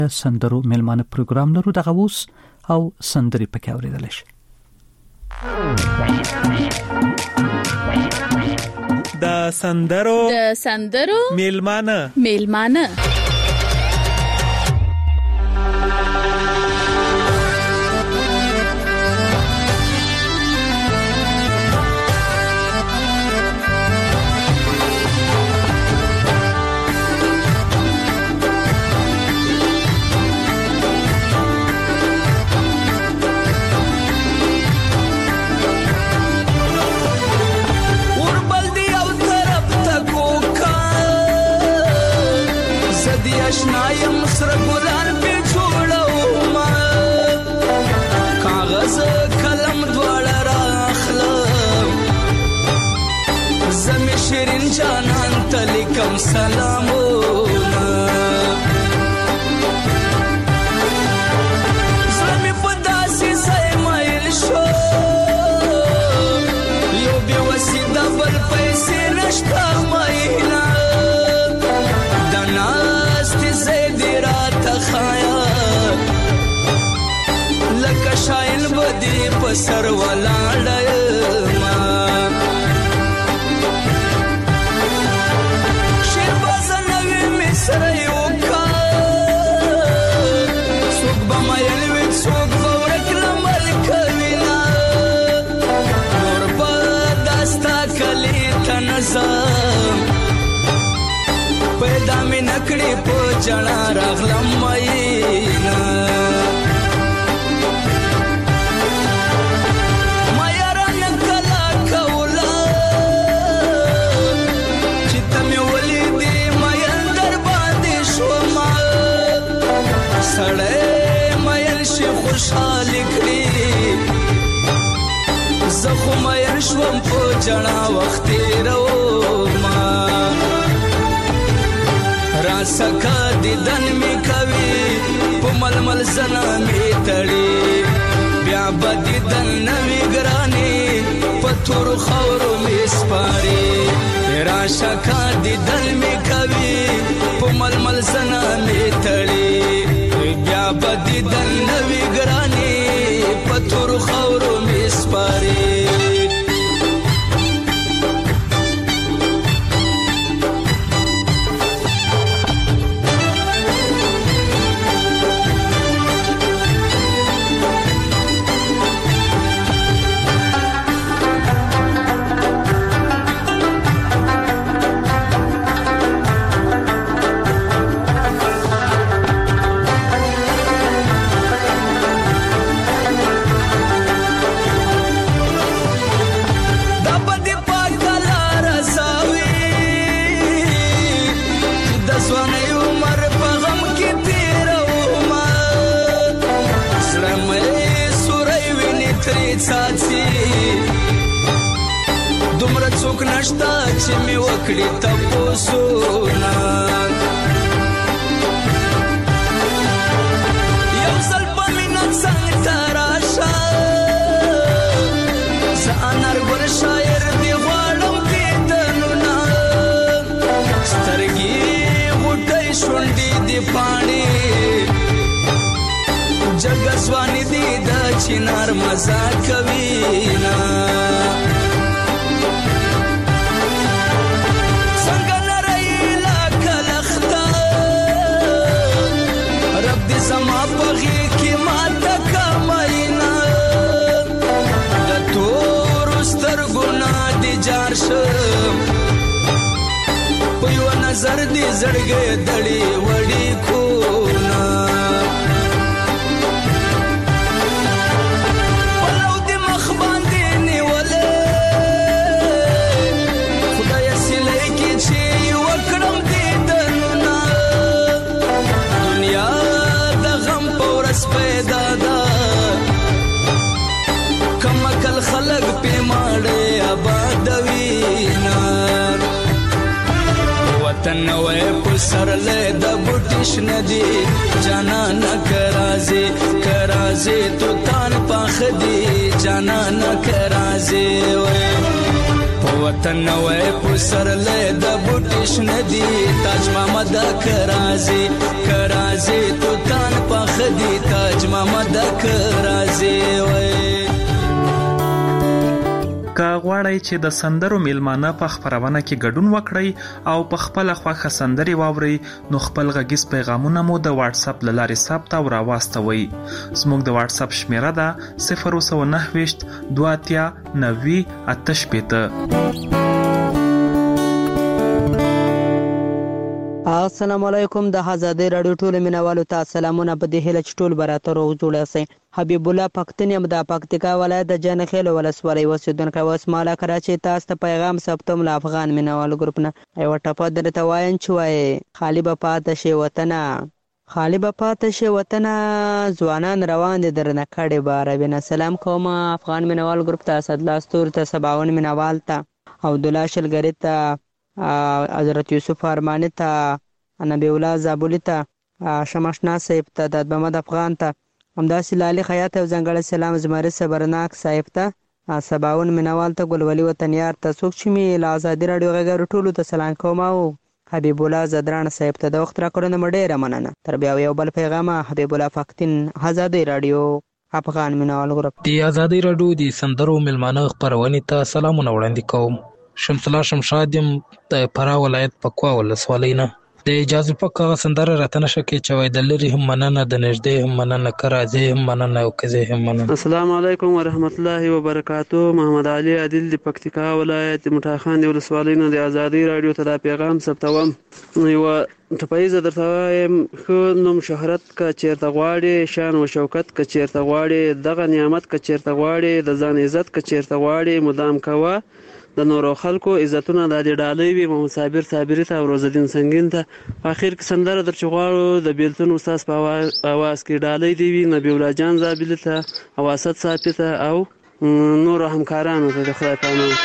سندرو میلمانه پروګرام لرو دغه اوس او سندري پکې اوریدل شي. د سندرو میلمانه اشنایم سره ګلان په جوړو ما کاغذ قلم دواړه راخلم زمي شیرین جانان ته لیکم سلامونه زمي په داسې ځای مایل شو یو بې وسیله بل پیسې نشته مایله لکه شاین بدی پسر ولاړما شیر بازنوی مصر یو کا سوک بمایل وید سوک بورکلم الکوینا نور با دستا کلی تنظم پیدا می نکڑی پو جنا راغلم ماینا مایران کلا کولا چیتا می ولی دی مایل در باندی شوما سڑے مایل شی خوشحالی کری زخو مایل شوم پو جنا وقتی رو ما راسکا دیدن می کوي په ململ زنا می تړي بیا به دیدن نوی ګرانی په تور خاورو می سپاري راسکا دیدن می کوي په ململ زنا می تړي بیا به دیدن نوی ګرانی په تور خاورو می سپاري دومره څوک نشته چې می وکړي تپوسونه یو ځل په مینه څنګ ته راشه زه انارګل شاعر دې غواړم دیدنونه سترګې غوټۍ شونډې دې پاڼې جګزواني دې د چنار مزه کوينا څنګه نری لکلخته رب دې زما پغي کې ماته کماینا د تور سترګونه دې جار شم په یو نظر دې زړګې دړي وړي کونا خلق پی ماڑے آبادوینا وطن نوے پسر لے دا بوٹش ندی جانا نہ کرازے تو تان پاخ دی جانا نہ کرازے وے وطن نوې پسرلې د بوټیش ندی تاج محمد کرازي تو تان پخدي تاج محمد کرازي وای که غواړئ چې د سندرو میلمانه په خپرونه کې ګډون وکړئ او په خپل خوښه سندري واورئ نو خپل غږیز پیغامونه مو د واتس اپ له لارې ثبت او راواستوئ. زموږ د واتس اپ شمیره ده 029 23 90 88. السلام علیکم. د آزادۍ رادیو ټول مینوالو ته سلامونه. په دې هیله چې ټول براته روغ جوړ اوسئ. حبیب الله پښتون یم د پکتیکا ولایت د جنخیل ولسوالۍ اوسیدونکی. اوس مالا کراچۍ تاسو ته پیغام ثبتوم له افغان مینوالو ګروپ نه. یوه ټپه درته وایم چې وایي خالي به پاته شي وطنه، خالي به پاته شي وطنه، ځوانان روان دي درنه کډې به عربینه. سلام کوم افغان مینوال ګروپ ته، اسدالله ستور ته، سباون مینوال ته، عبدالله شلګري ته، حضرت یوسف ارماني ته، نبی الله زابولي ته، شمشنا صاحب ته، د محمد افغان ته، همداسې لالي خیاط او ځانګړی سلام زمري صبرناک صاحب ته، سباون مینوال ته، ګلولي وطنیار ته، څوک چې مې له ازادي راډیو غږ ټولو ته سلام کوم او حبیب الله زدران صاحب ته د وخت راکړو نه ډیره مننه. تر بیا یو بل پیغام. حبیب الله پښتون، آزادي راډیو افغان مینوال ګروپ. د آزادي راډیو د سندرو میلمانه خپرونې ته سلامونه وړاندې کوم. شمس الله شمشاد یم د فراه ولایت پکوا ولسوالۍ نه. د اجازه پک هغه سندره راته نشه کې چې وای د لرې هم مننه، د نږدې هم مننه، که راځې هم مننه او که زه هم مننه. السلام علیکم ورحمت الله وبرکاتو. محمد علي عادل د پکتیکا ولایت مټاخان د ولسوالۍ نه د آزادي راډیو ته دا پیغام ثبتوم. یوه ټپایزه درته وایم، ښه نوم شهرت که چېرته غواړې، شان و شوکت که چېرته غواړې، دغه نعمت که چېرته غواړې، د ځان عزت که چېرته غواړې، مدام کوه د نورو خلکو عزتونه د دې ډالۍ وي. محمد صابر صابري ته او روزالدین سنگین ته. په اخر کې سندره در چې غواړو د بیلتون استاد په اواز کې ډالۍ دی وي نبی الله جان زابلي ته او اسد صافي ته او نورو همکارانو ته د خدای په امان.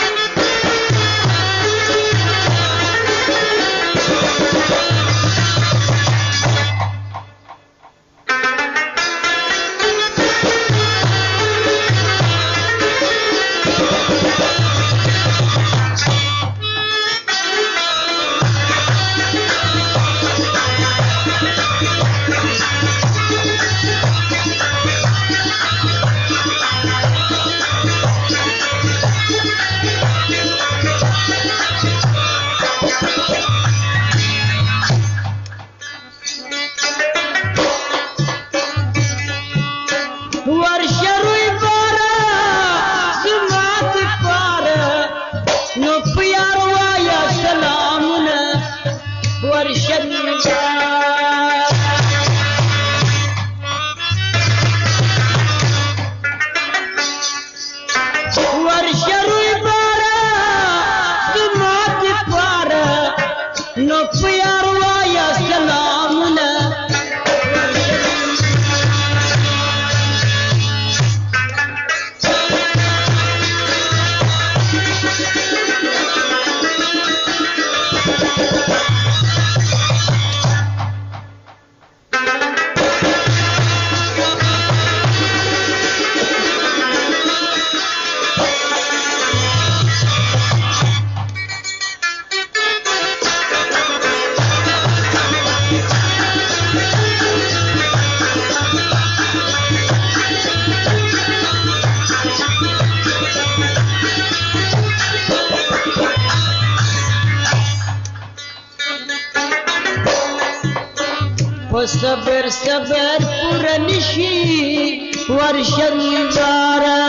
صبر صبر پورا نشي ورشد بارا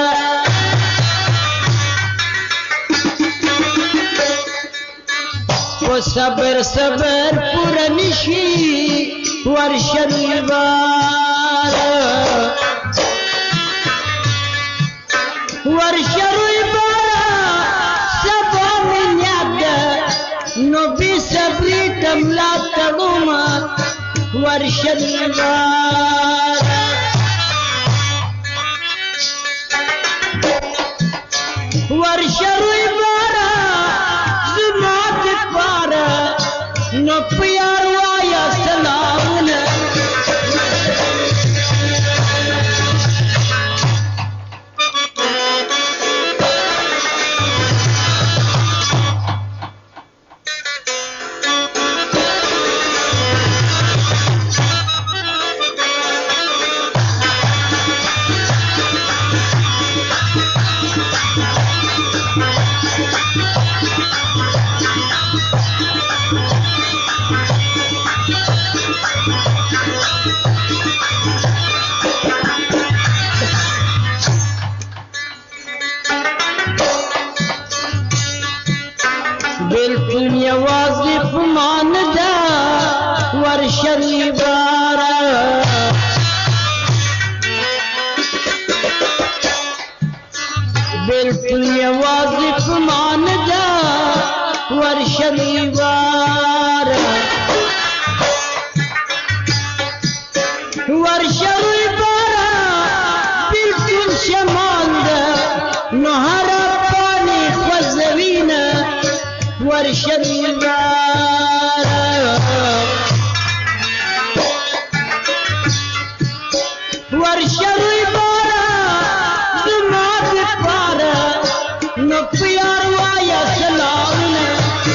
صبر صبر پورا نشي ورشد بارا ورشد بارا سبا من یاد نو بی صبری کملا تغما ورشد بارا ورشد بارا زمات بارا نو پیار وایا سلامونه ورشوی بارا بلکل شمال ده نو هر پانی خوزوینه ورشوی بارا ورشوی بارا زمات پارا نو پیار وایا سلامونه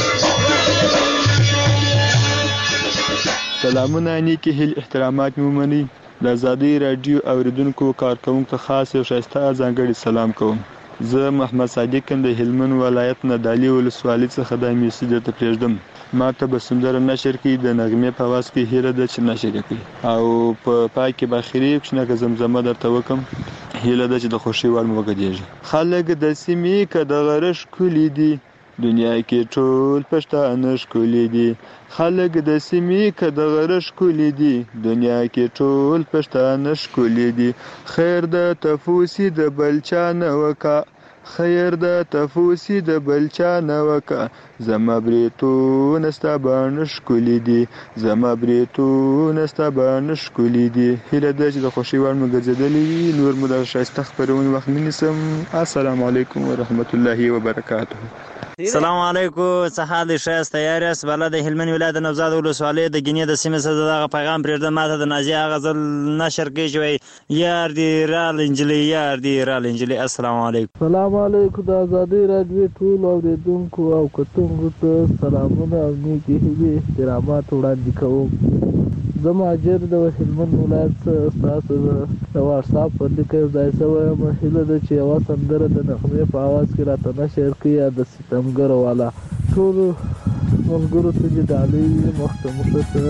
سلامونه نیکی هیل احترامات مومنی د آزادۍ راډیو اوریدونکو کارکوونکو ته خاص او ښایسته ځانګړی سلام کوم. زه محمد صادق د هلمند ولایت نه دالي ولسوالۍ څخه د میسي درته پرېږدم. ما ته به سندره نشر کړي د نغمې په اواز کې هیله ده چې نشر یې کړي او په پای کې به اخري کوچنکه زمزمه درته وکړم. هیله ده چې د خوښۍ وړ مو وګرځېږي. خلک د سیمې که د غره ښکلي دي دنیا کې ټول پښتانه ښکلي دي. خلک د سیمې که د غره ښکلي دي دنیا کې ټول پښتانه ښکلي دي. خیر د تفوسی د بل چا نه وکه خیر د تفوسی د بل چا نه وکه زما بریتونه ستا باڼه ښکلي دي زما بریتونه ستا باڼه ښکلي دي. هیله ده چې د خوښۍ وړ مو ګرځېدلی وي. نور مو د ښایسته خپرونې وخت نه نیسم. السلام علیکم ورحمت الله وبرکاته. السلام علیکم. څه حال دی؟ ښایسته یار یاست؟ بله د هلمند ولایت د نوزاد ولسوالۍ د ګینې د سیمې څخه دغه پیغام پرېږدم. ماته د نازیه هغه ځل نشر کوي چې وایي یار دی رال انجلۍ یار دی رال انجلۍ. السلام علیکم. سلام علیکم. د آزادۍ راډیو ټولو اورېدونکو او کتونکو ته سلامونه او نیکې هیلې احترامات وړاندې کوم. زه مهاجر د هلمند ولایت څخه ستاسو د واټساپ په لیکه یو ځای شوی یم. هیله ده چې یوه سندره د نغمې په اواز کې راته نشر کړي یا د ستمګرو والا ټولو ملګرو ته چې ډالۍ وي مخته مو ښه.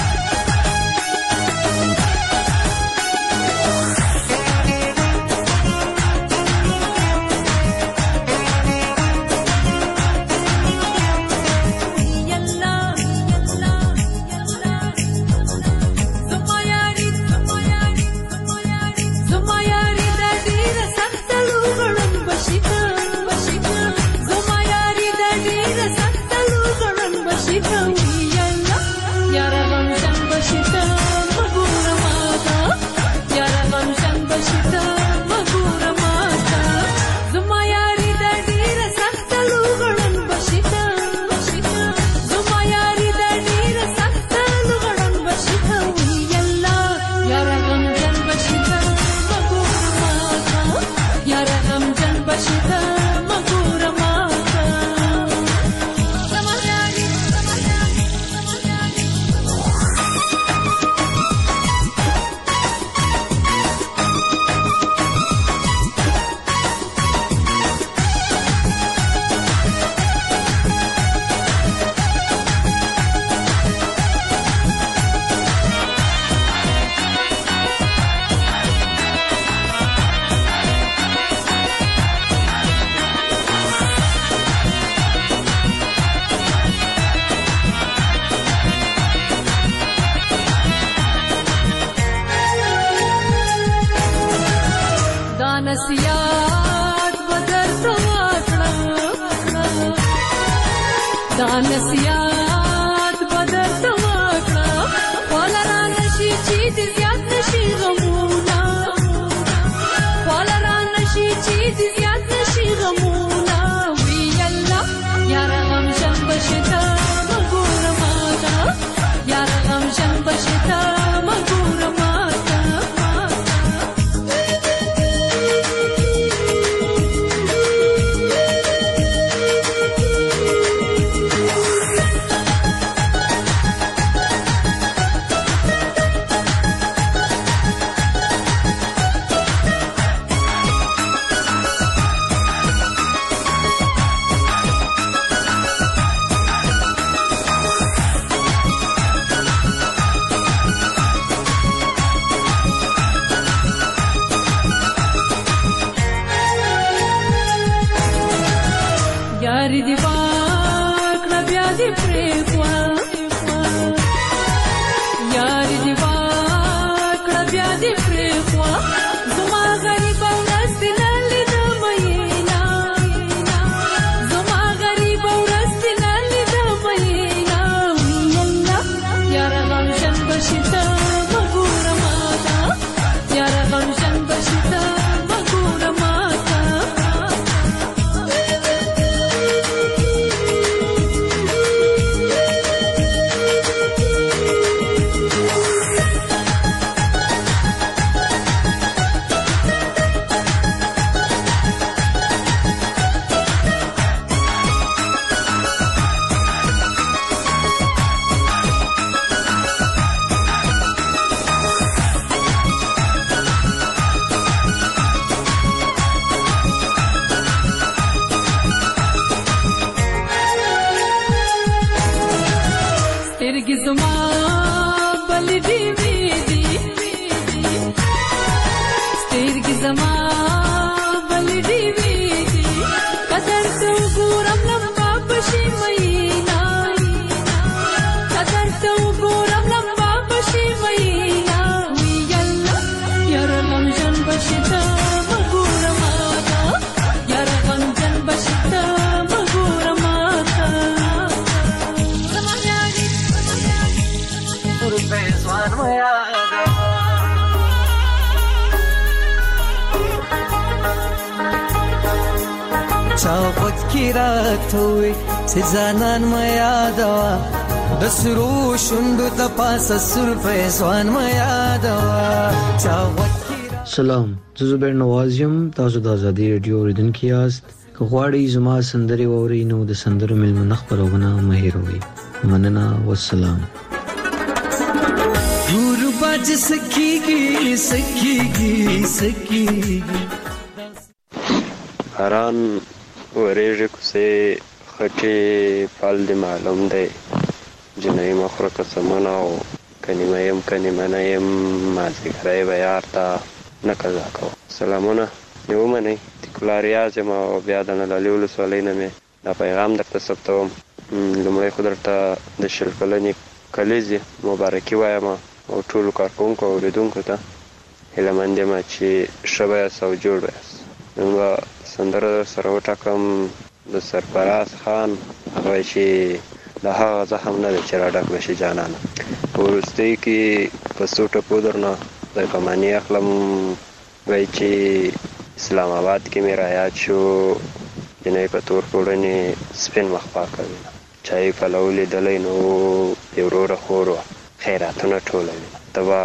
نصیحت بدر تواکړه ولا را نشي چې دې زیات نشي غمونه ولا را نشي چې دې زیات نشي غمونه وی الله یار غم شم بشتا مګور ماتا یار غم شم بشتا مګور ماتا چاوت کی راتوي سزانان ما یادوا د سرو شوندو ته پاسه سر فیضان ما یادوا چاوت. سلام، زه زبیر نواز یم. تاسو د ازادي رادیو اوریدونکي یاست. که غواړئ زما سندرې واورئ نو د سندرو میلمنه خپرونه مه هېروئ. مننه، والسلام. باج سکیږي سکیږي سکیږي هران ورېږي کوسې خټې پال دې معلوم دی جنۍ مخوره قسمونه او کنیمه یم کنیمه نه یم مازدیګری به یار ته نه قضا کوه. سلامونه مې ومنئ. تیکولا ریاض یم او بیا د نلالي ولسوالۍ نه مې دا پیغام درته ثبتوم. لومړی خو درته د شل کلنې کلیزې مبارکي وایم او ټولو کارکوونکو او اورېدونکو ته هیله مند یم چې ښه به یاست او جوړ به یاست. نن به سندره در سره وټاکم د سرفراز خان، هغه وایي چې د هغه زخم نه دی چې راډک به شي جانانه. په وروستۍ کې په څو ټکو درنه خدای پاماني اخلم. وایي چې اسلام آباد کې مې رایاد شو جنۍ په تور پوړنې سپین مخ پاکوي، چای پلو لیدلی نو د وروره خور وه خیراتونه ټولوي. ته به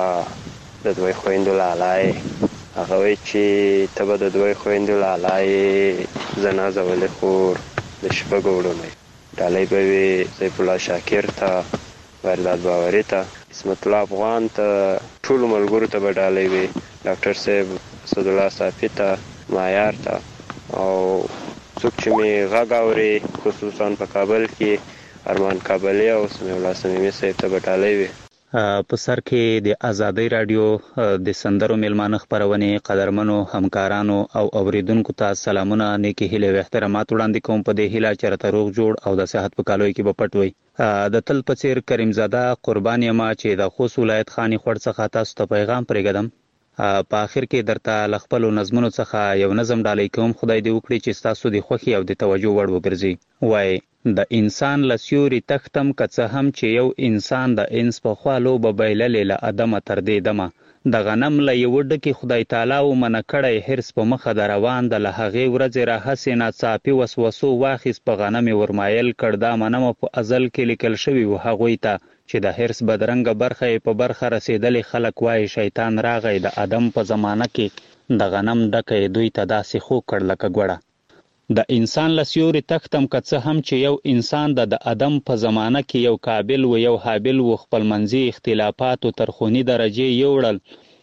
د دوی خویندو لالا یې. هغه وایي چې ته به د دوی خویندو لالا یې. زه نازولې خور د شپږو وړونو یې. ډالۍ به وي سیف الله شاکر ته، ورداد باوري ته، عصمت الله افغان ته، ټولو ملګرو ته به ډالۍ وي. ډاکټر صاحب اسدالله صافي ته، معیار ته او څوک چې مې غږ اوري خصوصا په کابل کې ارمان کابلي او سمیع الله صمیمي صاحب ته به ډالۍ وي. په سر کې د ازادۍ رادیو د سندرو میلمانه خپرونې قدرمنو همکارانو او اوریدونکو ته سلامونه، نیکې هیلې او احترامات وړاندې کوم په دې هیله چې راته روغ جوړ او د صحت په کالوي کې به پټ وي. د تل په څیر کریم زاده قربان یم چې د خوست ولایت خاني خوړ څخه تاسو ته پیغام پرېږدم. په آخر کې درته له خپلو نظمونو څخه یو نظم ډالۍ کوم. خدای دې وکړي چې ستاسو د خوښي او د توجه وړ وګرځي. وایي د انسان له سیوري تختم که څه هم چې یو انسان د انس په خوا لوبه بایللې له ادمه تر دې دمه د غنم له یوه ډکې خدای تعالی ومنه کړی حرص په مخه د روان د له هغې ورځې راهسې ناڅاپي وسوسو واخیست په غنم یې ورمایل کړ. دا منمه په ازل کې لیکل شوي وو هغوی ته چې د حرص بدرنګه برخه یې په برخه رسېدلې. خلک وایي شیطان راغی د ادم په زمانه کې د غنم ډکه یې دوی ته داسې خوږ کړ لکه ګوړه. د انسان له سیوري تختم که څه هم چې یو انسان د ادم په زمانه کې یو قابل و یو حابل و خپلمنځي اختلافاتو تر خوني درجې یوړل.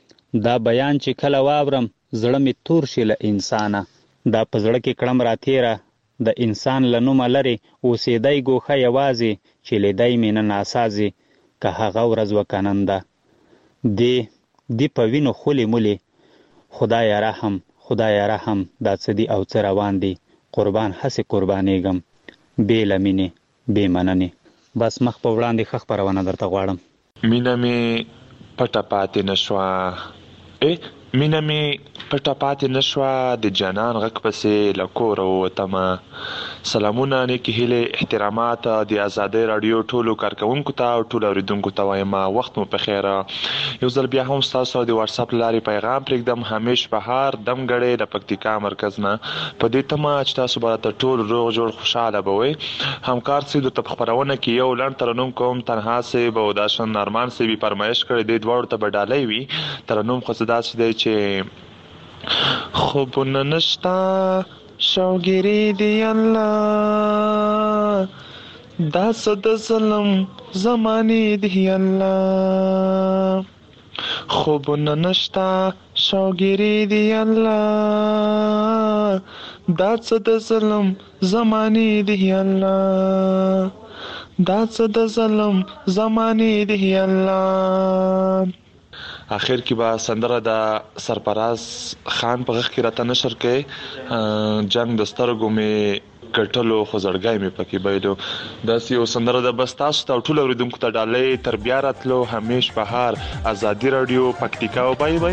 دا بیان چې کله واورم زړه مې تور شي له انسانه. دا په زړه کې کړم راتېره د انسان له نومه لرې اوسېدی ګوښه یوازې چې لیدی مې نه ناسازې که هغه ورځ وکننده دی په وینو خولې مولې. خدایه رحم خدایه رحم دا څه دي او څه روان دي قربان هسې قربانېږم بې له مینې بې مننې. بس مخ په وړاندې ښه خپرونه درته غواړم. مینه مې پټه پاتې نه شوه مینه مې پټه پاتې نه شوه د جانان غږ پسې له کوره ووتمه. سلامونه، نیکې هیلې، احترامات د ازادۍ راډیو ټولو کارکوونکو ته او ټولو اورېدونکو ته وایم وخت مو په خیره. یو ځل بیا هم ستاسو د واتساپ له لارې پیغام پرېږدم. همیش بهار دمګړی د پکتیکا مرکز نه په دې تمه چې تاسو به راته ټول روغ جوړ خوشحاله به وئ. همکار صاحب درته په خپرونه کې یو لنډ ترنم کوم. تنها صاحب او داشن ارمان صاحب فرمایش کړی دی دواړو ته به ډالۍ وي. ترنم خو څه داسې دی چې خوبونه نشته شوګیري دی الله دا څه د ظلم زمانې دی الله خوبونه نشته شوګیري دی الله دا څه د ظلم زمانې دی الله دا څه د ظلم زمانې دی الله. آخر کې به سندره د سرفراز خان په غږ کې راته نشر کوي. جنگ د سترګو مې کټلو خو زړګی مې پکې بایلو. داسې یو سندره ده. بس تاسو ته ټولو اورېدونکو ته ډالۍ تر بیا راتلو. همیش بهار ازادي راډیو پکتیکا. بای بای.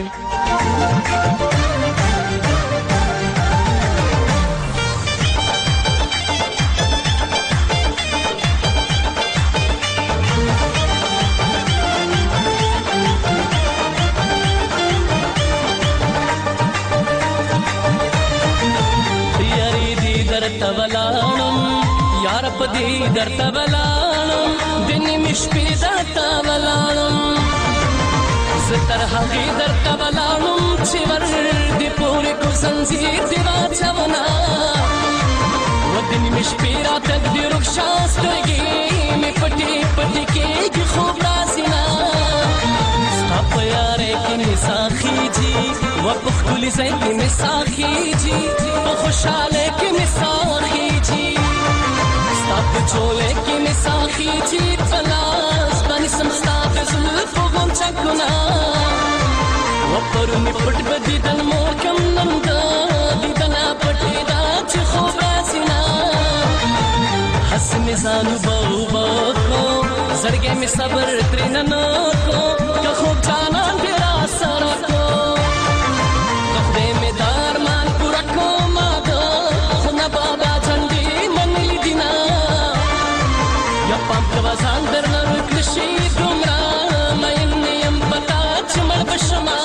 پدې درته ولاړم د نیمې شپې درته ولاړم زه تر هغې درته ولاړم چې ور دې پورې کو زنځیر دې واچونه و د نیمې شپې راته دې رخصا سترګې مې پټې پټې کېږي خوب راځي نه ستا په یارۍ کې مې ساه خېږي و په ښکلي ځای کې مې ساه خېږي په خوشحالۍ کې مې ساه خېږي ستا په چولۍ کې مې ساه خېږي په لاس باندې سم ستا د زلفو غونچکونه و پرون مې پټ به دیدن مور کم نن د دیدنه پټېده چې خوب راځي نه هسې مې ځان اوبه اوبه کړو زړګی مې صبر ترېنه نه کړو که خوب جانان دې راسره کړو که خدای مې دا ارمان پوره کړو ما د خونه بابا جنډې منلي دي نه یا پام کوه ځان درنه روی کړه شي دومره مین یم په تا چې مړ به شمه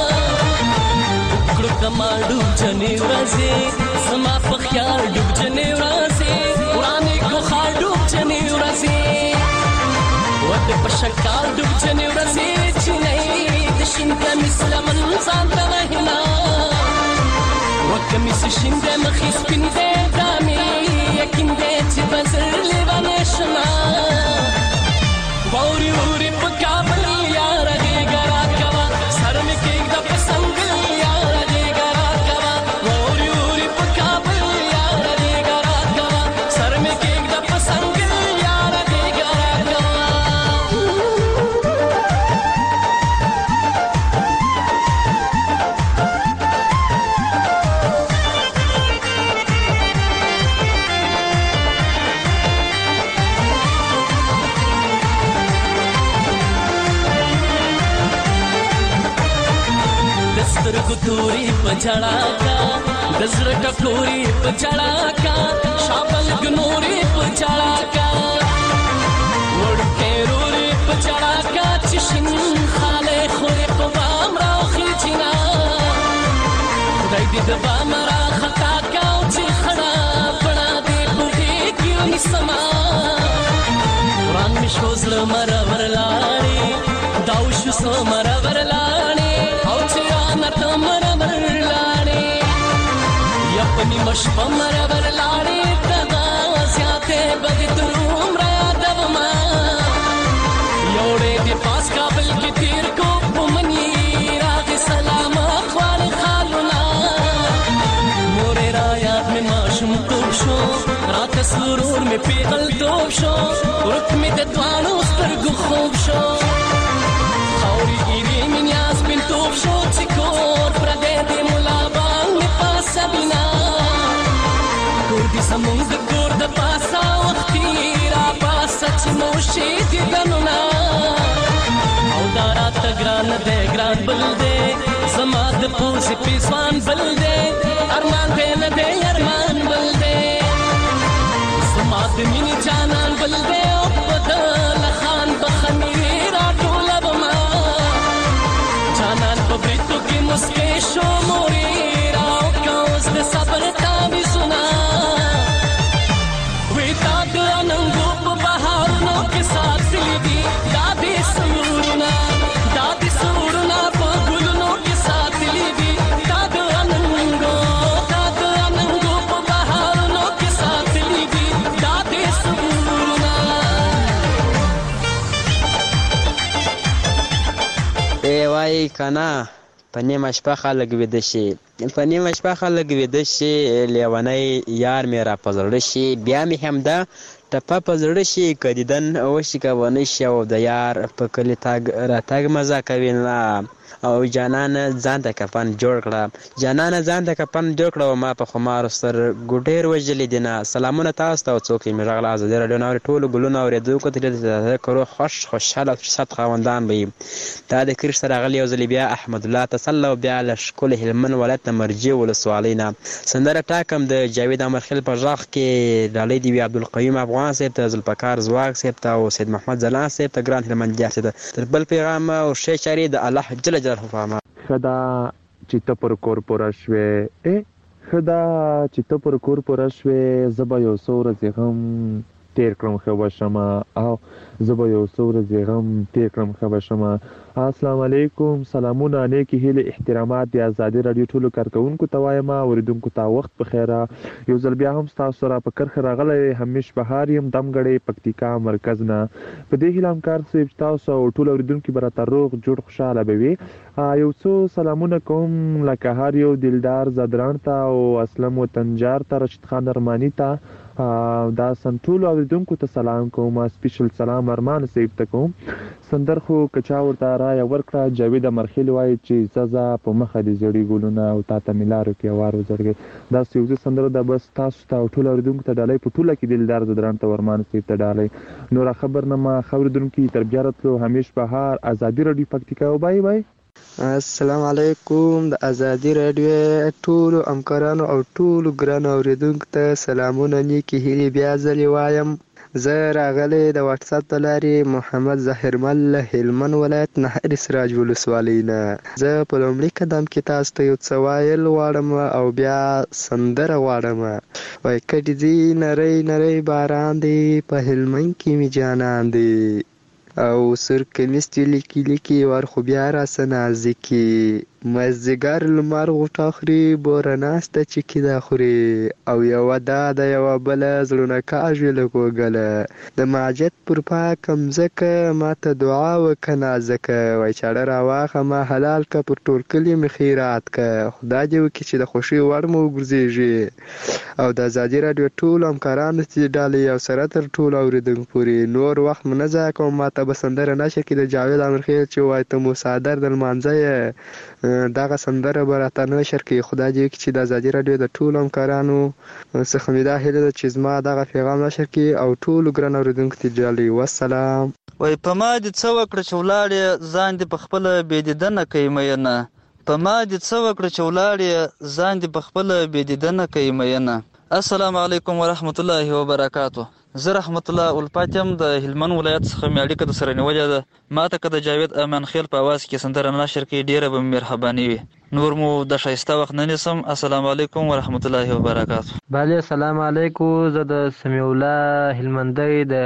وکړو کما ډوب جنې ورځې زما په خیال ډوب جنې ورځې ورانې کو خار ډوب جنې ورځې ود په شکال ډوب جنې ورځې چې نه د شین کمیس لمن ځان ته وهینا و کمیس شین دی مخې سپین دی دا مې یقین دی چې به زر لیونی شمه واوري اوري په کابل یاره غېږه راکوه سر مې کېږده په سنګل یاره غېږه راکوه واوري اوري په کابل یاره غېږه راکوه سر مې کېږده په سنګل یاره غېږه راکوه سترګو تورې په جړا کا د زړه ټکورې په جړا کا شابل ګنورې په جړا کا وړکې رورې په جړا کا چې شین خاله خورې په بام راخېږي نه خدای دې د بام راخطا کا چې خړه بڼه دې په غېږ کې ونیسمه وران مې شو زړه مرور لاړې دا وشو څه مرور لاړې ته مرور لاړې یا په نیمه شپه مرور لاړې دغه زیاتې به دې تر عمره یادومه یوړې دې پاس کابل کې تېر کو په مني راغې سلام خوار خالونه مورې را یاد مې ماشومتوب شو راته سرور مې پیغلتوب شو ورک مې د دواړو سترګو خوب شو خاورې ګیرې مې نیاز بنتوب شو چې کور پردی دې ملا باندې پاسه بینا کور دې زموږ د کور د پاسه وختي را پاسه چې مو شي دیدنونه او دا راته ګران دی ګران بل دی زما د پوزې پیزوان بل دی ارمان دی نه دی ارمان بل دی زما د مینې جانان بل دی او په ده لخان بخنې راټوله بما جانان په بریتو کې مسکې شو مورې راوکړه اوس د صبر تعویضونه وې تا د اننګو په بهارونو کې ساتلي دي دا دې سرورونه دا دې سرورونه په ګلونو کې ساتلي دي دا د اننګو په بهارونو کې ساتلي دي دا دې سرورونه ای وای کنه په نیمه شپه خلک ویده شي په نیمه شپه خلک ویده شي لیونی یار مې را په زړه شي بیا مې همدا ټپه په زړه شي که دیدن وشي که ونه شي او د یار په کلي تګ راتګ مزه کوي نه او جانانه ځان ته کفن جوړ کړه جانانه ځان ته کفن جوړ کړه او ما په خمارو سترګو ډېر وژلي دي نه سلامونه تاسو ته او څوک یې مې غږله ازادي راډیو نه اوري ټولو ګلونه اورېدونکو ته کرو خوشحاله فرصت خاوندان به وي دا د کرښ ته راغلي یو ځلې بیا احمدالله تسلی او بیا له ښکلي هلمند ولایت نه مرجې ولسوالۍ نه سندره ټاکم د جاوید امرخیل په غږ کې ډالۍ دي وي عبدالقیوم افغان صاحب ته ذوالفقار زواک صاحب ته او سید محمد ځلان صاحب ته ګران هلمندیار صاحب ته تر بل پیغام او ښې چارې د الله جل جلاله په امان ښه ده چې ته پر کور پوره شوې ښه ده چې ته پر کور پوره شوې زه به یو څو ورځې هم تیر کړم ښه به شمه او زه به یو څو ورځې غم تیر کړم ښه به شمه. السلام علیکم، سلامونه، نیکې هیلې، احترامات د ازادي راډیو ټولو کارکوونکو ته وایم، اوریدونکو ته وخت په خیره. یو ځل بیا هم ستاسو سره په کرښه راغلی همیش بهار یم، دمګړی پکتیکا مرکز نه. په دې هیله همکار صاحب چې تاسو او ټول اوریدونکي به راته روغ جوړ خوشحاله به وي. یو څو سلامونه کوم لکه هر یو دلدار زدران ته او اسلم وطنجار ته، رشید خان ارماني ته، دا ټولو اوریدونکو ته سلام کوم. سپیشل سلام ارمان صاحب ته کوم. سندر خو کچا ورته رایه ورکړه، جاوید امرخیل وایي چې زه په مخه دې زړې ګلونه او تا ته مې لارو کې وار وزړګې. داسې یو څه سندره ده، بس تاسو ته او ټولو اوریدونکو ته ډالۍ په ټوله کې دلدار زدران ته ورمان صاحب ته ډالۍ. نوره خبر نه ما ښه اوریدونکي تر بیا راتلو. همیش بهار، ازادي راډیو پکتیکا. بای بای. السلام علیکم، د ازادي راډیو ټولو همکارانو او ټولو ګرانو اوریدونکو ته سلامونه، نیکې هیلې بیا ځلې وایم. زه راغلی د واټساپ له لارې محمد ظاهرمل له هلمند ولایت نهر سراج ولسوالۍ نه. زه په لومړي قدم کې تاسو ته یو څه ویل غواړم او بیا سندره غواړم. وایي کډې ځي نری نری باران دی، په هلمند کې مې جانان دی، او سر کمیس چې لیکي لیکي ور خو بیا راسه نازکي، مازدیګر لمر غوټه خوري، بوره ناسته چې کیده خوري، او یوه دا د یوه بله زړونه کاږي لږ وګله، د ماجد پر پاکه مځکه ماته دعا وکه نازکه، وای چاړه راواخه ما حلال که پر ټول کلي مې خیرات که، خدای دې وکړي چې د خوښۍ وړ مو وګرځېږي. او د ازادي راډیو ټولو همکارانو چې ډالۍ او سره تر ټولو اورېدونکو پورې نور وخت مو نه ضایع کوم. ماته به سندره نشه کې د جاوید امرخیل چې وایي ته مو صادر د لمانځه یې، دغه سندره به راته نشر کړي. خدای دې وکړي چې د ازادي راډیو د ټولو همکارانو څخه مې دا هیله ده چې زما دغه پیغام نشر کړي او ټولو ګران اورېدونکو ته ډالۍ. والسلام. وای په ما دې څه وکړه چې ولاړې ځان دې په خپله بېدیدنه کوي مینه، په ما دې څه وکړه چې ولاړې ځان دې په خپله بېدیدنه کوي مینه. السلام علیکم ورحمت الله وبرکاتو. زه رحمت الله الفات یم، د هلمند ولایت څخه مې اړیکه د سره نیولې ده. ما ته که د جاوید امان خیل په اواز کې سندره نشر کړي ډېره به مې مهرباني وي. نور مو د ښایسته وخت نه نیسم. السلام علیکم ورحمت الله وبرکاتو. بله السلام علیکم، زه د سمیع الله هلمندی د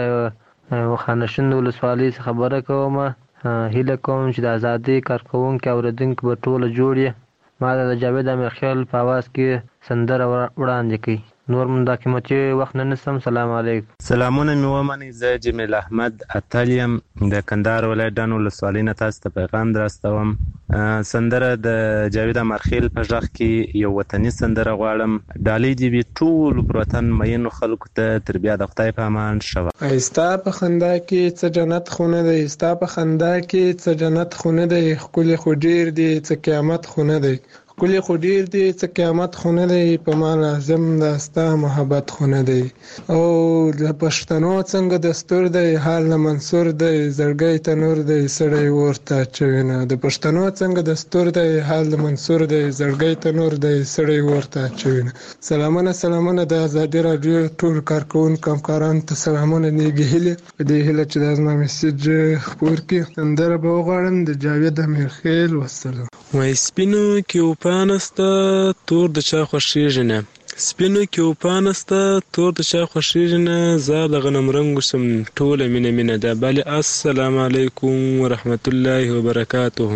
خانشند ولسوالۍ څخه خبره کوم. هیله کوم چې د ازادۍ کارکوونکي اورېدونکي به ټوله جوړ یې. ما د جاوید امیر خیل په اواز کې سندره وړاندې کړي. نور من دا قیمتي وخت نه نسم. سلام علیکم. سلامونه مې ومنئ. زه جمیل احمد اتل یم، د کندهار ولایت ډان ولسوالۍ نه تاسو ته پیغام درستوم. سندره د جاوید امرخیل په غږ کې یو وطني سندره غواړم. ډالۍ دې وي ټولو پر وطن مینو خلکو ته. تر بیا د خدای په امان. شوه ستا په خندا کې څه جنت خو نه دی، ستا په خندا کې څه جنت خو نه دی، ښکلې خو ډېر دی څه قیامت خو نه دی، ښکلې خو ډېر دی څه قیامت خو نه دی، په ما لازم دا ستا محبت خو نه دی. او د پښتنو څنګه دستور دی، حال نه منصور دی، زړګی تنور دی سړی ورته اچوینه. د پښتنو څنګه دستور دی، حال د منصور دی، زړګی تنور دی سړی ورته اچوینه. سلامونه سلامونه د ازادي راډیو ټول کارکوونکو همکارانو ته سلامونه، نیږي هیلې په دې هیله چې دا زما میسج خپور کړي. سندره به وغواړم د جاوید امیر خیل. والسلام. وای سپینو کې وپانسته تور د چا خوښیږي نه، سپینو کې وپانسته تور د چا خوښیږي نه، زه د غنم رنګو شم ټوله مینه مینه ده. بله السلام علیکم ورحمت الله وبرکاته.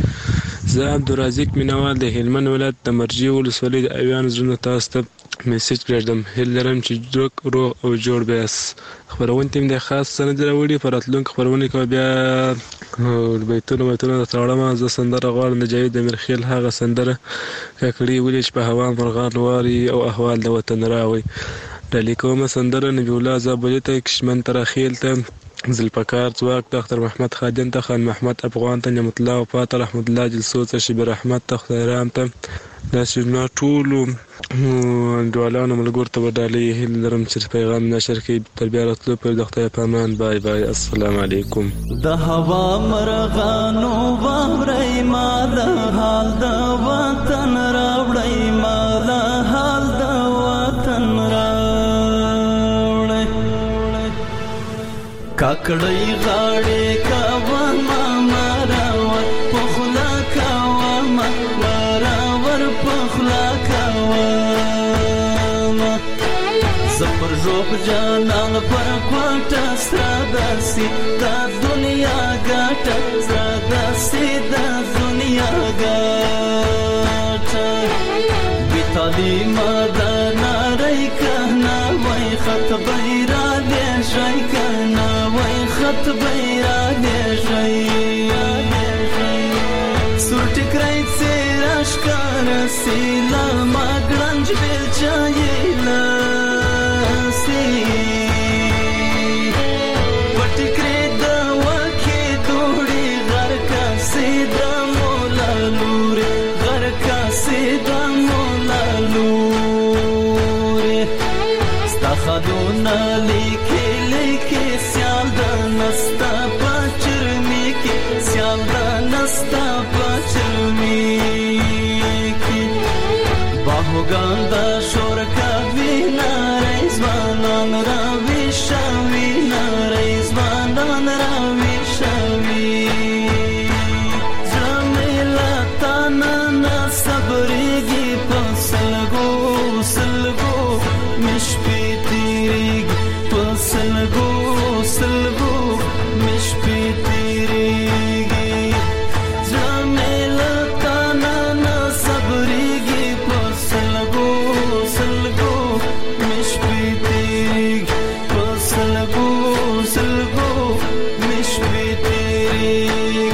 زه عبدالرزاق مینوال د هلمند ولایت د مرجې ولسوالۍ د اویان زړونو تاسو ته میسج پرېږدم. هیله لرم چې روغ او جوړ به یاست. خپرونې ته مې د خاص څه نه دي راوړي، په راتلونکو خپرونې کې بیا بیتونه درته وړم. زه سندره غواړم د جاوید امیر خیل، هغه سندره کاکړي ولې چې په هوا مرغان واري او احوال د وطن راوي. ډالۍ کومه سندره نبي الله زابلي ته، کشمن تراخیل ته، ذوالفقار ځواک ته، اختر محمد خادم ته، خان محمد افغان ته، نعمت الله وفا ته، رحمت الله جلسو ته، شبیر احمد ته، خدای رام ته، داسې زما ټولو انډیوالانو ملګرو ته به ډالۍ هیله لرم چې پیغام نشر کړي. تر بیا راتلو پورې د خدای په امان. بای بای. السلام علیکم. د هوا مرغانو واورئ مال حال د وطن راوړئ، مال حال د وطن راوړئ، کاکړۍ غاړې کوه مراور پخلا کوه مراور پخلا کوه، زپر روح جانان پر کوټه سره داسي دا دنیا ګټه سره داسي دا دنیا ګټه بي تعلیم دا ناري کنا وای خط بیرا دې شي کنا وای خط بیرا دې شي سورټ کرای سراش کار سیلا ما ګرنج بل چایلا خدونا لیکي لیکي سیال دا نستا پچرمی کی سیال دا نستا پچرمی کی باهوگان دا شور کوي ناريزوانان راوي شوي ناريزوانان راوي شوي زميلا تانا صبريږي پسلګو سلګو مشپي سلګو سلګو مش پی تیریږي زميلا تانا نا صبريږي په سلګو سلګو مش پی تیریږي په سلګو سلګو مش پی تیریږي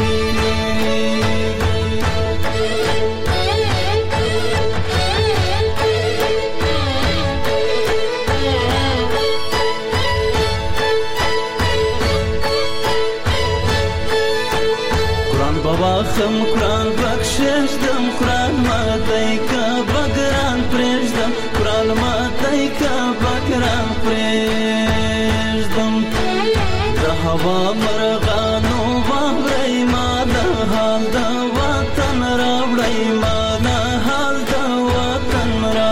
خم قرآن بخشش دم قرآن مادای کا بگران پریشدم قرآن مادای کا بگران پریشدم دا هوا مرغانو باورای ما دا حال دا وطن راوړی ما دا حال دا وطن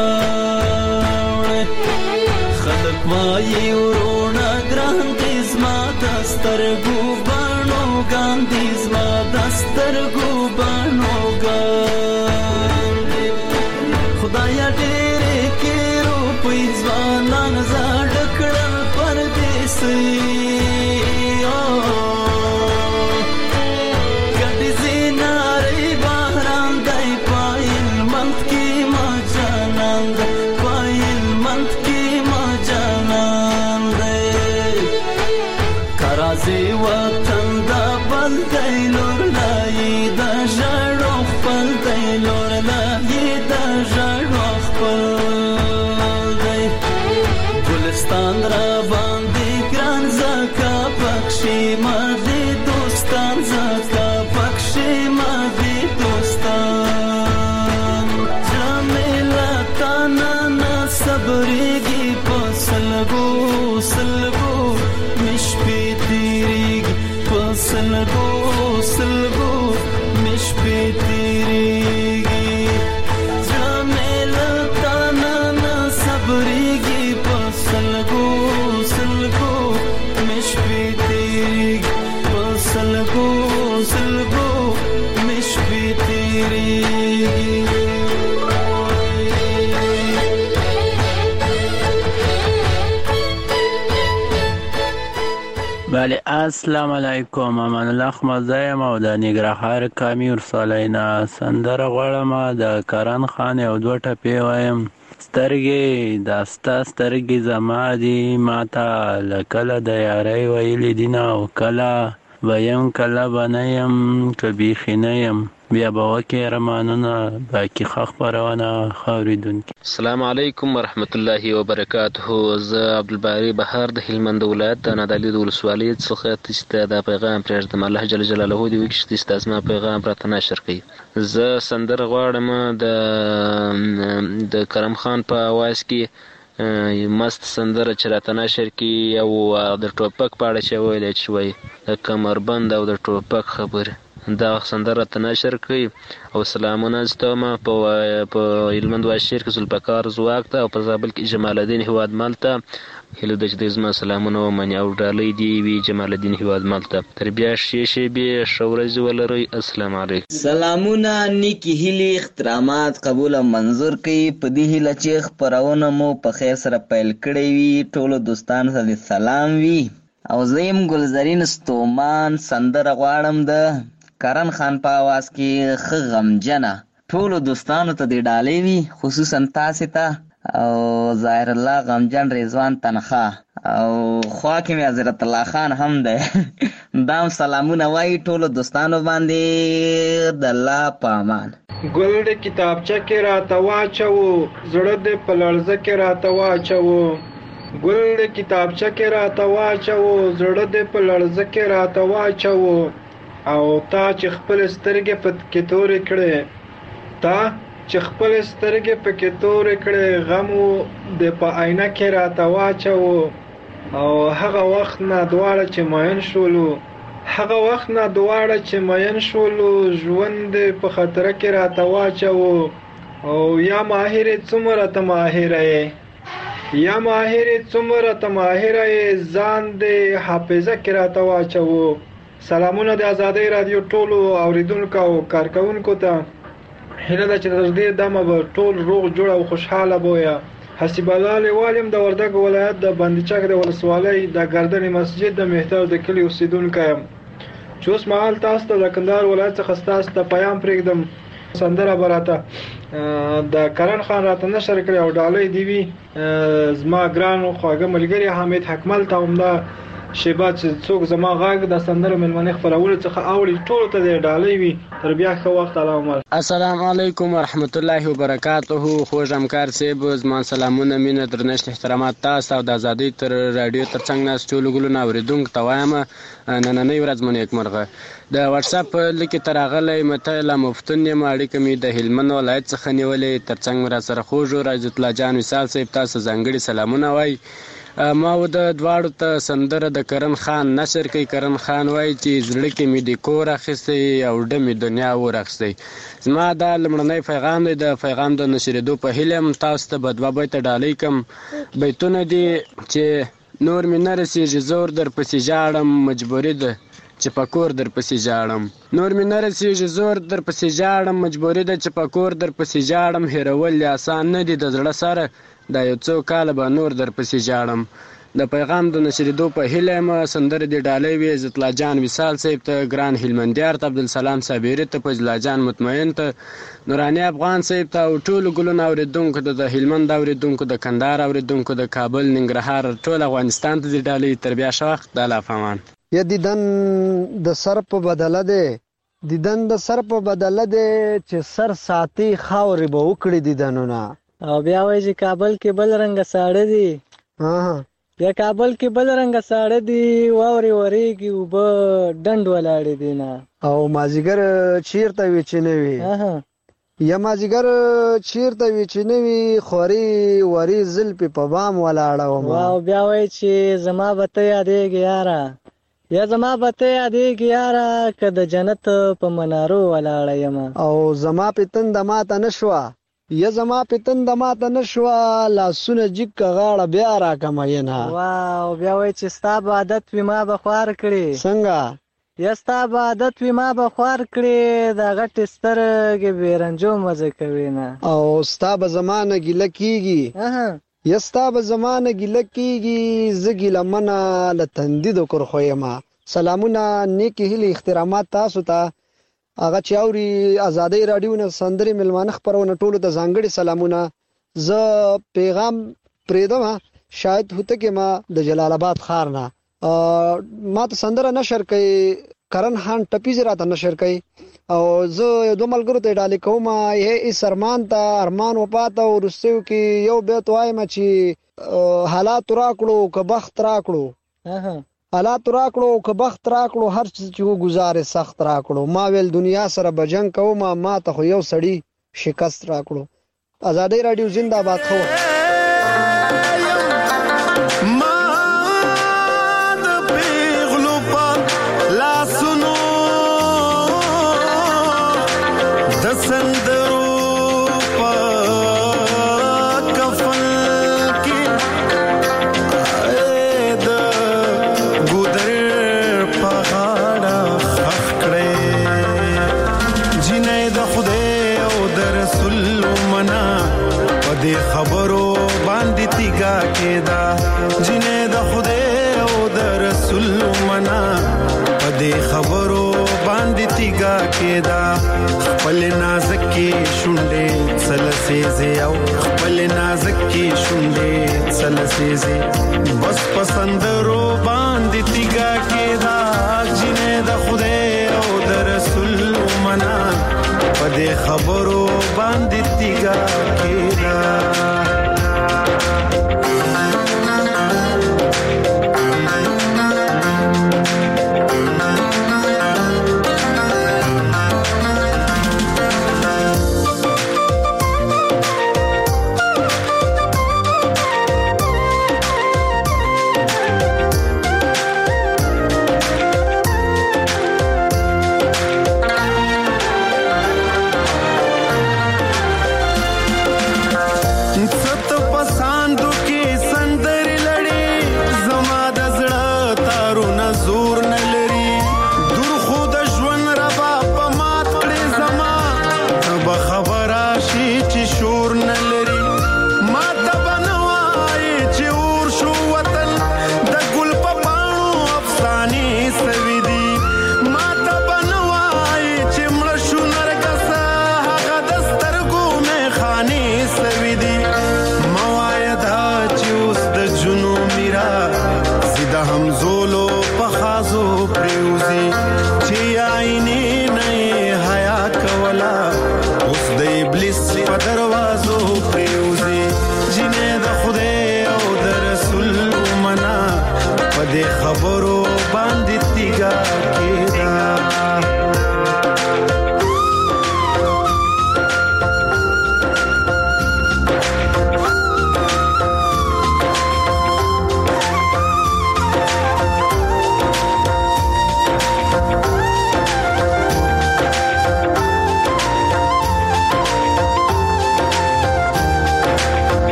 راوړی خلق وایي ورونه ګران دي زما د سترګو بڼو ګاندي زما سترګو بانو ګاندي خدایا ډېرې کې روپۍ ځوانان زاړ کړل پردیسي ګډې زینارې بهران دی پایل منت کې ما جانان دی پایل منت کې ما جانان دی کرازي وطن دا بل دی لور دا ژړو خپل دی لور لایې دا ژړو خپل دی ګلستان را باندې ګران زکا پکښې ما دې دوستان زکا پکښې ما دې دوستان جمیلا تانا نا صبرېږي په سلګو سلګو مش پې تېرېږي په سلګو سلګو مش پې تېرېږي جمیلا تانا نا صبرېږي په سلګو سلګو مش پې تېرېږي په سلګو سلګو مش پې تېرېږي بله السلام علیکم امان الله احمد یم او د ننګرهار کامي ورسالۍ نه سندره غواړم د کرن خان یو دوه ټپې وایم سترګې دا ستا سترګې زما دي ماته له کله د یارۍ ویلي دي نه او کله به یم کله به نه یم که بیخي نه یم بیا به وکې ارمانونه باقي ښه خپرونه ښه اورېدونکي السلام علیکم ورحمت الله وبرکاته زه عبدالباري بهار د هلمند ولایت د نادعلي د ولسوالۍ څخه تاسو ته دا پیغام پرېږدم الله جل جلاله دې وکړي چې تاسو زما پیغام راته نشر کړئ زه سندره غواړم د کرم خان په اواز کې مست سندره چې راته نشر کړي او د ټوپک په اړه چې ویلی چې وایي د کمربند او د ټوپک خبره دا سندره ته نشر کړئ او سلامونه ستومه په هلمند واشیر کې ذوالفقار ځواک ته او په زابل کې جمال الدین هیوادمل ته هیله ده چې دوی زما سلامونه ومني او ډالۍ دې وي جمال الدین هیوادمل ته. تر بیا ښې شېبې ښه ورځې ولرئ. السلام علیکم. سلامونه، نیکې هیلې، احترامات قبول او منظور کړئ. په دې هیله چې خپرونه مو په خیر سره پیل کړې وي. ټولو دوستانو ته دې سلام وي او زه یم ګلزرین ستومان. سندره غواړم د کرن خان په آواز کې ښه غمجنه. ټولو دوستانو ته دې ډالۍ وي، خصوصا تاسې ته او ظاهر الله غمجن رضوان تنخوا او خوا کې مې حضرت الله خان هم دی دام سلامونه وایي ټولو دوستانو باندې. د الله په امان. ګل د کتابچه کې راته واچوو، زړه دې په لړزه کې راته واچوو. ګل د کتابچه کې راته واچوو، زړه دې په لړزه کې راته واچوو. او تا چې خپل سترګې پکې تورې کړې، تا چې خپل سترګې پکې تورې کړې، غم دې په آینه کې راته واچوو. او هغه وخت نه دواړه چې مین شولو، هغه وخت نه دواړه چې مین شولو، ژوند دې په خطره کې راته واچوو. او یا ماهر څومره ته ماهره یې، یا ماهر څومره ته ماهره یې، ځان دې حافظه کې راته واچوو. سلامونه د آزادۍ رادیو ټولو اوریدونکو او کارکونکو ته. هیله ده چې تر دې دمه به ټول روغ جوړ او خوشحاله بویه. حسیب الله لیوالیم د وردګ ولایت د بندیچک د ولسوالۍ د ګردنې مسجد د مهتر د کلي اوسیدونکی یم چې اوس مهال تاسو ته د کندهار ولایت څخه ستاسو ته پیام پرېږدم. سندره به راته د کرن خان راته نشر کړې او ډالۍ دې وي زما ګران خواږه ملګري حامد حکمل ته همدا شیبه چې څوک زما غږ د سندرو مېلمنې خپرولو څخه اوري ټولو ته دې ډالۍ وي. تر بیا ښه وخت. علامه السلام علیکم ورحمت الله وبرکاته. خوږ همکار صاحب زما سلامونه، مینه، درنښت، احترامات تاسو او د ازادۍ تر راډیو تر څنګ ناست ټولو ګلونه اورېدونکو ته وایم نننۍ ورځ مو نیکمرغه. د واتساپ لیکې ته راغلی متعله مفتون یم. اړیکه مې د هلمند ولایت څخه نیولې. تر څنګ مې راسره خوږ عزت الله جان وصال صاحب تاسو ځانګړي سلامونه وایي. ما و د دواړو ته سندره د کرن خان نشر کوي. کرن خان وایي چې زړه کې مې د کور اخیستی او ډه مې دنیا ور اخیستی. زما دا لومړنی پیغام دی. د پیغام د نشرېدو په هیله یم. تاسو ته به دوه بیته ډالۍ کم. بیتونه دي چې نور مې نه رسېږي زور در پسې ژاړم، مجبوري ده چې په کور در پسې ژاړم. نور مې نه رسېږي زور در پسې ژاړم، مجبوري ده چې په کور در پسې ژاړم. هېرول یې اسان نه دي د زړه سره، دا یو څو کاله به نور در پسې ژاړم. د پیغام د نشرېدو په هیله یم. سندرې دې ډالۍ وي عزت الله جان وصال صاحب ته، ګران هلمندیار ته، عبدالسلام صابري ته، فضل الله جان مطمئن ته، نوراني افغان صاحب ته او ټولو ګلونو اورېدونکو ته، د هلمند اورېدونکو، د کندهار اورېدونکو، د کابل، ننګرهار، ټول افغانستان ته دې ډالۍ. تر بیا ښه وخت. د الله امان. یا دیدن د سر په بدله دی، دیدن د سر په بدله دی چې سر ساتي خاورې به وکړي دیدنونه. او بیا وایي چې کابل کې بل رنګه ساړه دي. بیا کابل کې بل رنګه ساړه دي، واورې ورېږي، اوبه ډنډ ولاړې دي نه. او مازدیګر چیرته وي چې نه وي، یا مازدیګر چیرته وي چې نه وي، خوري وري زلفې په بام ولاړه ومه. او بیا وایي چې زما به ته یادېږي یاره، یا زما به ته یادېږي یاره، که د جنت په منارو ولاړه یم. او زما په تنده ماته نه شوه، یا زما په تنده ماته نه شوه، لاسونه جګه غاړه بیا راکه مینه. واو بیا وایي چې ستا به عادت وي ما به خوار کړې. څنګه؟ یا ستا به عادت وي ما به خوار کړې، دا غټې سترګې بې رنجو مزه کوي نه. او ستا به زما نه ګیله کېږي، یا ستا به زما نه ګیله کېږي، زه ګیله منه له تندي د کرښو یمه. سلامونه، نیکې هیلې، احترامات تاسو ته. هغه چې اوري ازادۍ راډیو نه سندرې مېلمانه خپرونه ټولو ته ځانګړي سلامونه. زه پیغام پرېږدم شاید هوتکې ما د جلال آباد ښار نه. ما ته سندره نشر کوي کرن خان ټپیز راته نشر کوي. او زه یو دوه ملګرو ته ډالۍ کوم. ایس ارمان ته، ارمان وپاته او وروستیو کې یو بیت وایم چې حالات راکړو که بخت راکړو، حالات راکړو که بخت راکړو، هر څه چې وګزارې سخت راکړو. ما ویل دنیا سره به جنګ کوم، ما ته خو یو سړي شکست راکړو. ازادۍ راډیو زنده باد. خو خپل نازکی شونډې سلسیزي او خپل نازکی شونډې سلسیزي بس پسندرو باندې تیګه کېدا جنې د خدای او د رسول منا پدې خبرو باندې تیګه کېدا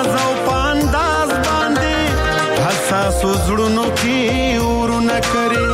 زړونو کې ورونه کرے